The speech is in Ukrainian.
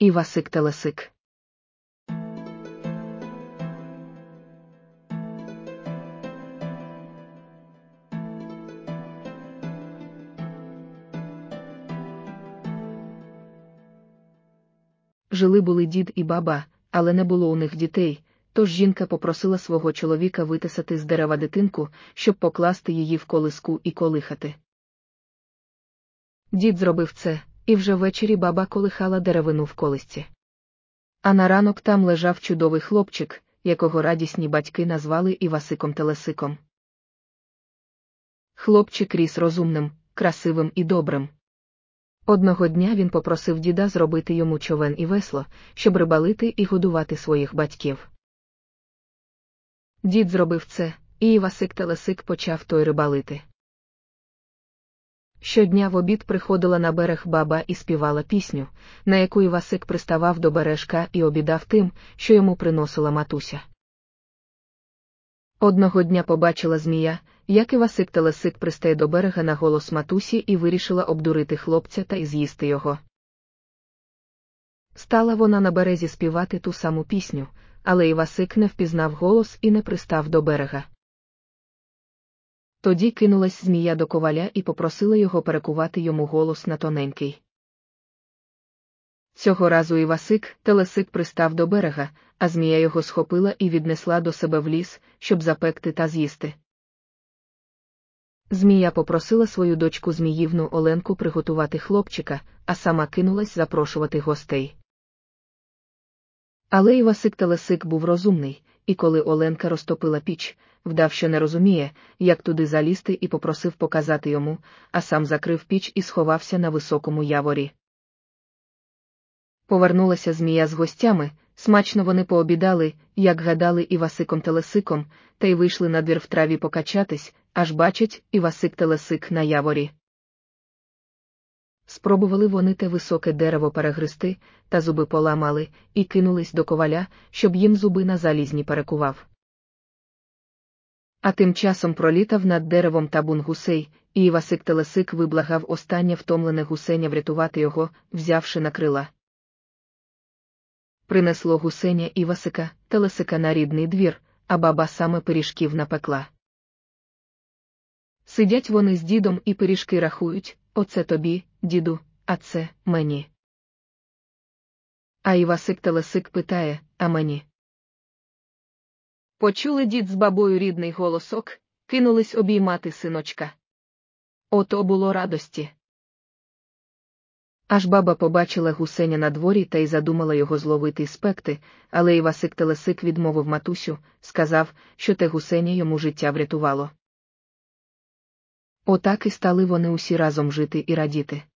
Івасик-Телесик. Жили-були дід і баба, але не було у них дітей, тож жінка попросила свого чоловіка витисати з дерева дитинку, щоб покласти її в колиску і колихати. Дід зробив це, і вже ввечері баба колихала деревину в колисці. А на ранок там лежав чудовий хлопчик, якого радісні батьки назвали Івасиком-Телесиком. Хлопчик ріс розумним, красивим і добрим. Одного дня він попросив діда зробити йому човен і весло, щоб рибалити і годувати своїх батьків. Дід зробив це, і Івасик-Телесик почав той рибалити. Щодня в обід приходила на берег баба і співала пісню, на яку Івасик приставав до бережка і обідав тим, що йому приносила матуся. Одного дня побачила змія, як Івасик-Телесик пристає до берега на голос матусі і вирішила обдурити хлопця та й з'їсти його. Стала вона на березі співати ту саму пісню, але Івасик не впізнав голос і не пристав до берега. Тоді кинулась змія до коваля і попросила його перекувати йому голос на тоненький. Цього разу Івасик-Телесик пристав до берега, а змія його схопила і віднесла до себе в ліс, щоб запекти та з'їсти. Змія попросила свою дочку Зміївну Оленку приготувати хлопчика, а сама кинулась запрошувати гостей. Але Івасик-Телесик був розумний, і коли Оленка розтопила піч, вдав, що не розуміє, як туди залізти, і попросив показати йому, а сам закрив піч і сховався на високому яворі. Повернулася змія з гостями, смачно вони пообідали, як гадали Івасиком-Телесиком, та й вийшли на двір в траві покачатись, аж бачать Івасик-Телесик на яворі. Спробували вони те високе дерево перегризти, та зуби поламали, і кинулись до коваля, щоб їм зуби на залізні перекував. А тим часом пролітав над деревом табун гусей, і Івасик-Телесик виблагав останнє втомлене гусеня врятувати його, взявши на крила. Принесло гусеня Івасика-Телесика на рідний двір, а баба саме пиріжків напекла. Сидять вони з дідом і пиріжки рахують: оце тобі, діду, а це мені. А Івасик-Телесик питає: а мені? Почули дід з бабою рідний голосок, кинулись обіймати синочка. Ото було радості. Аж баба побачила гусеня на дворі та й задумала його зловити й спекти, але Івасик-Телесик відмовив матусю, сказав, що те гусеня йому життя врятувало. Отак і стали вони усі разом жити і радіти.